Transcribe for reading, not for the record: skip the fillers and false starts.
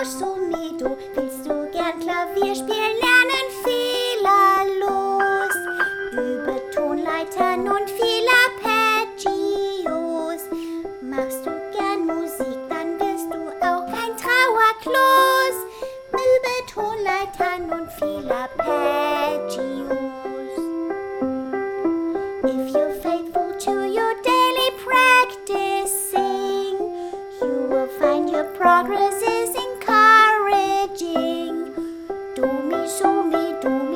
so, mi, do. Willst du gern Klavier spielen lernen? Fehlerlos. Übe Tonleitern und viel Arpeggios. Machst du gern Musik, dann wirst du auch kein Trauerklos. Übe Tonleitern und viel Arpeggios. If you're faithful to your daily practicing, you will find your progress is encouraging. Do, mi, so, mi, do.